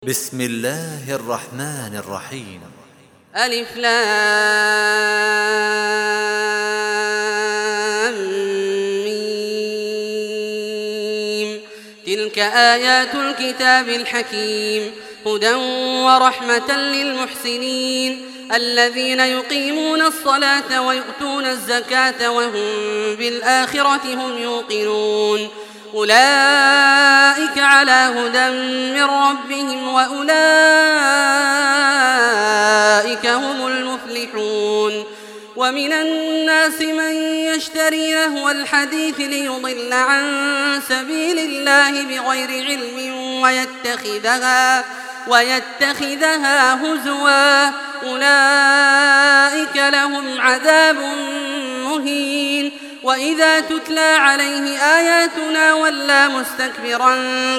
بسم الله الرحمن الرحيم. ألف لام ميم. تلك آيات الكتاب الحكيم هدى ورحمة للمحسنين الذين يقيمون الصلاة ويؤتون الزكاة وهم بالآخرة هم يوقنون أولئك على هدى من ربهم وأولئك هم المفلحون. ومن الناس من يشتري لهو الحديث ليضل عن سبيل الله بغير علم ويتخذها هزوا أولئك لهم عذاب مهين. وإذا تتلى عليه آياتنا ولى مستكبرا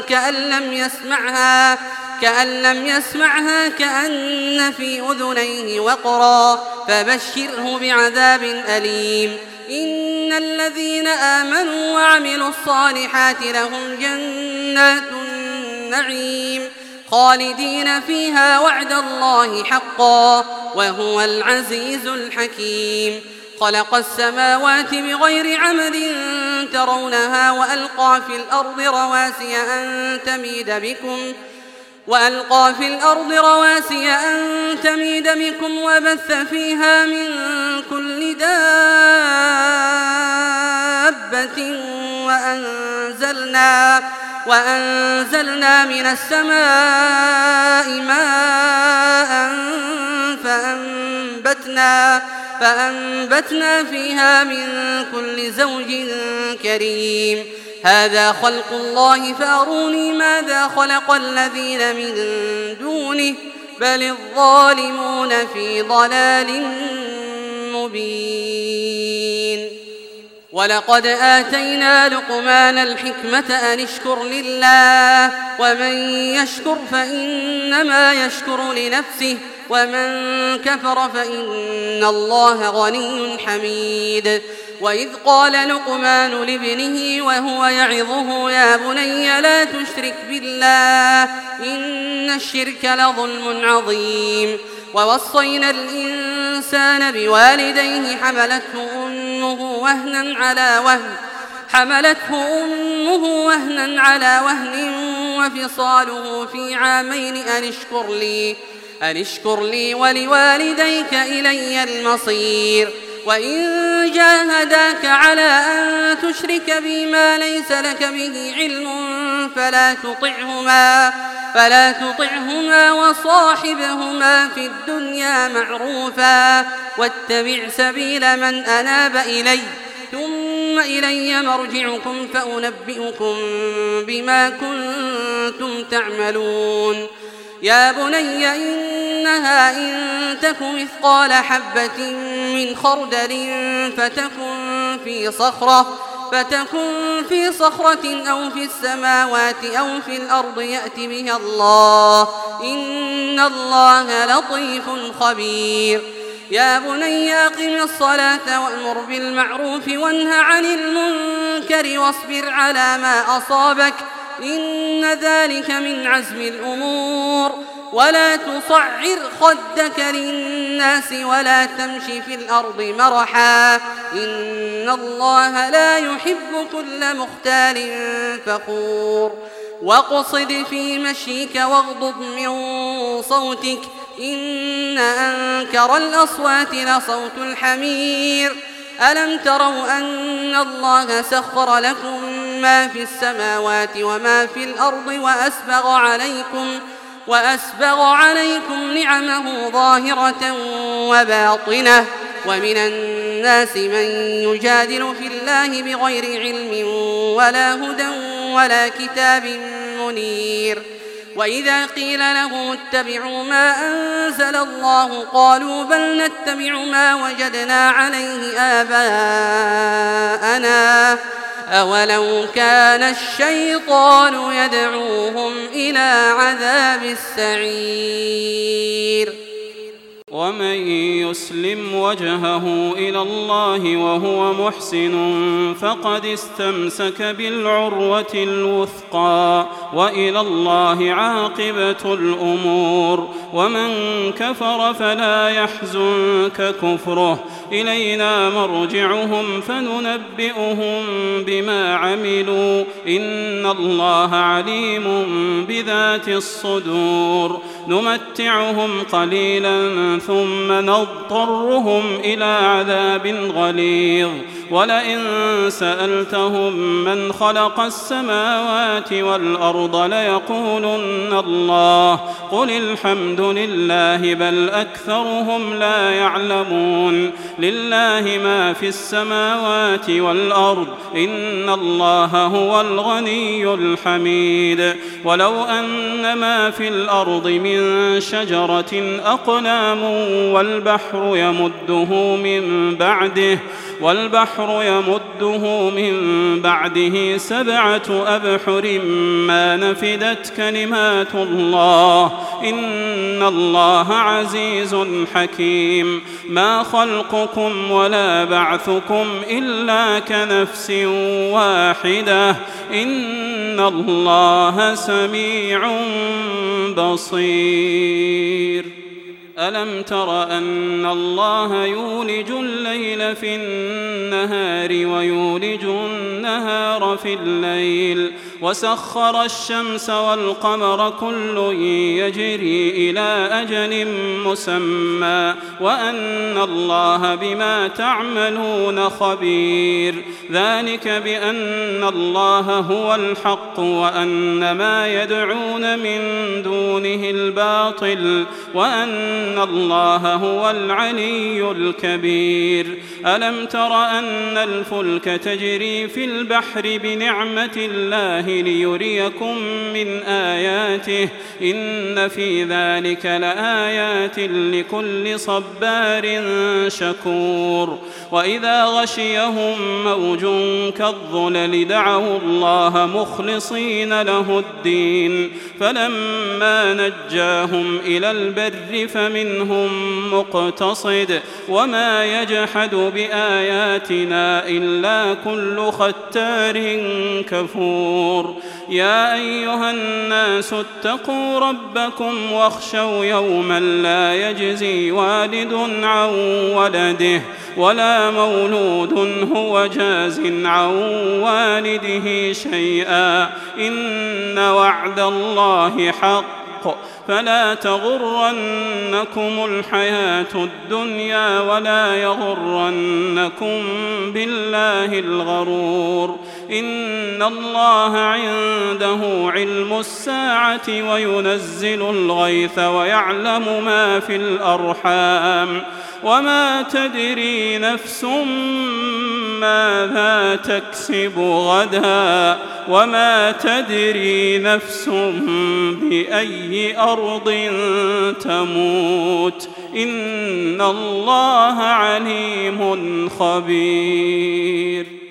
كأن لم يسمعها كأن في أذنيه وقرا فبشره بعذاب أليم. إن الذين آمنوا وعملوا الصالحات لهم جنات النعيم خالدين فيها وعد الله حقا وهو العزيز الحكيم. خلق السماوات بغير عمد ترونها وألقى في الأرض رواسي أن تميد بكم وبث فيها من كل دابة وأنزلنا من السماء ماء فأنبتنا فيها من كل زوج كريم. هذا خلق الله فأروني ماذا خلق الذين من دونه بل الظالمون في ضلال مبين. ولقد آتينا لقمان الحكمة أن اشكر لله ومن يشكر فإنما يشكر لنفسه ومن كفر فإن الله غني حميد. وإذ قال لقمان لابنه وهو يعظه يا بني لا تشرك بالله إن الشرك لظلم عظيم. ووصينا الإنسان بوالديه حملته أمه وهنا على وهن وفصاله في عامين أن اشكر لي ولوالديك إلي المصير. وإن جاهداك على أن تشرك بي ما ليس لك به علم فلا تطعهما وصاحبهما في الدنيا معروفا واتبع سبيل من أناب إلي ثم إلي مرجعكم فأنبئكم بما كنتم تعملون. يا بني إنها إن تك مثقال حبة من خردل فتكن في صخرة أو في السماوات أو في الأرض يأت بها الله إن الله لطيف خبير. يا بني أقم الصلاة وأمر بالمعروف وانه عن المنكر واصبر على ما أصابك إن ذلك من عزم الأمور. ولا تصعر خدك للناس ولا تمشي في الأرض مرحا إن الله لا يحب كل مختال فخور. واقصد في مشيك واغضض من صوتك إن أنكر الأصوات لصوت الحمير. ألم تروا أن الله سخر لكم ما في السماوات وما في الأرض وأسبغ عليكم نعمه ظاهرة وباطنة. ومن الناس من يجادل في الله بغير علم ولا هدى ولا كتاب منير. وإذا قيل له اتبعوا ما أنزل الله قالوا بل نتبع ما وجدنا عليه آباءنا أولو كان الشيطان يدعوهم إلى عذاب السعير. ومن يسلم وجهه إلى الله وهو محسن فقد استمسك بالعروة الوثقى وإلى الله عاقبة الأمور. ومن كفر فلا يحزنك كفره، إلينا مرجعهم فننبئهم بما عملوا، إن الله عليم بذات الصدور. نمتعهم قليلا ثم نضطرهم إلى عذاب غليظ. ولئن سألتهم من خلق السماوات والأرض ليقولن الله، قل الحمد لله بل أكثرهم لا يعلمون. لله ما في السماوات والأرض، إن الله هو الغني الحميد. ولو أن ما في الأرض من شجرة أقلام والبحر يمده من بعده 7 أبحر ما نفدت كلمات الله، إن الله عزيز حكيم. ما خلقكم ولا بعثكم إلا كنفس واحدة، إن الله سميع بصير. ألم تر أن الله يولج الليل في النهار ويولج النهار في الليل، وسخر الشمس والقمر كل يجري إلى أجل مسمى، وأن الله بما تعملون خبير. ذلك بأن الله هو الحق وأن ما يدعون من دونه الباطل، وأن الله هو العلي الكبير. ألم تر أن الفلك تجري في البحر بنعمة الله ليريكم من آياته، إن في ذلك لآيات لكل صبار شكور. وإذا غشيهم موج كالظلل دعوا الله مخلصين له الدين، فلما نجاهم إلى البر فمنهم مقتصد، وما يجحد بآياتنا إلا كل ختار كفور. يا أيها الناس اتقوا ربكم واخشوا يوما لا يجزي والد عن ولده ولا مولود هو جاز عن والده شيئا، إن وعد الله حق، فلا تغرنكم الحياة الدنيا ولا يغرنكم بالله الغرور. إن الله عنده علم الساعة وينزل الغيث ويعلم ما في الأرحام، وما تدري نفس ماذا تكسب غدا، وما تدري نفس بأي أرض تموت، إن الله عليم خبير.